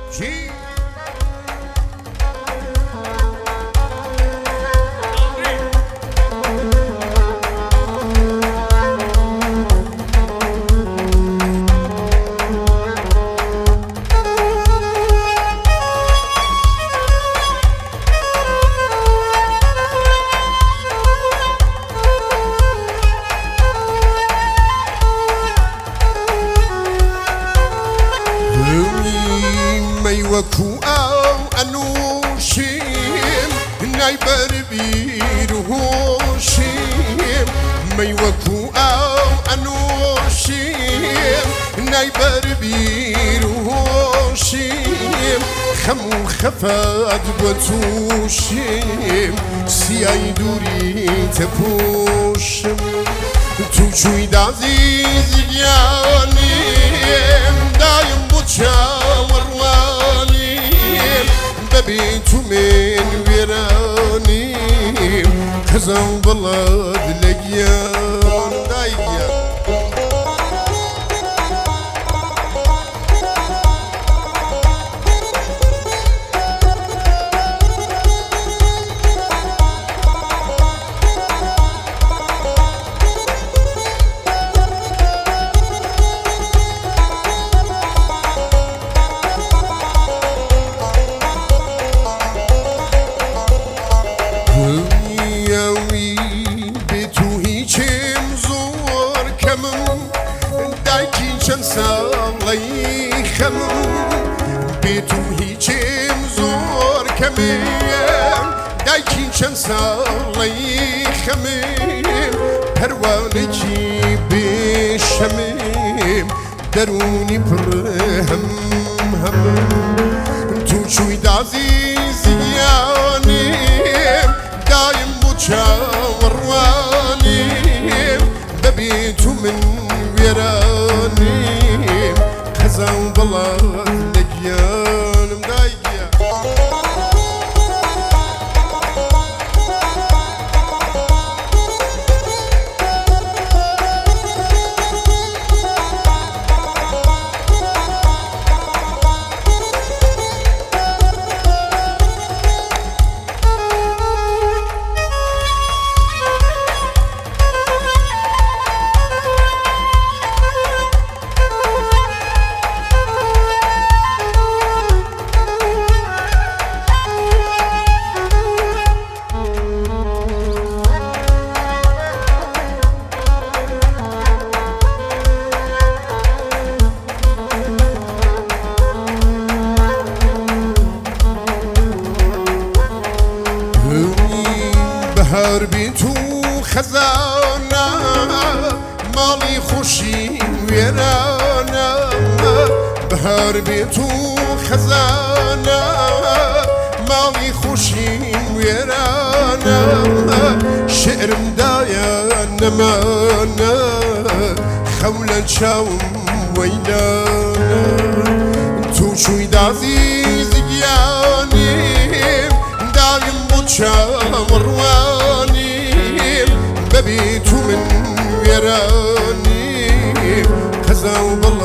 جی وكو او انوشيم نايبر بيروشيم مي وكو او انوشيم نايبر بيروشيم خمو خفاد بتوشيم سياي دوري تبوشم تو شوي دازيز يانيم دايم بوشاور بيتو من ويراني خزان بلاد لقيان دايا چند ساڵی خەمم بێت و هیچم زۆر کەمم دایکی چەند ساڵی خەمم پەروانێکی بێشەمم دەرونی پڕ هەم تووشوی دازیزیانم دایم بۆ چاوەڕوانم بەبێت و من وێرانیم خەزان بەڵات لەگیانم دایگیە بهار بیت و خەزانە ماڵی خۆشی وێرانە بهار بیت و خەزانە ماڵی خۆشی وێرانە شعرمدایە نەمانە خەو لە چاوم وەیلانە تووشوی دازیزگیانیم دایم بۆ چاوەڕوانیم بەبێت و من وێرانیم خەزان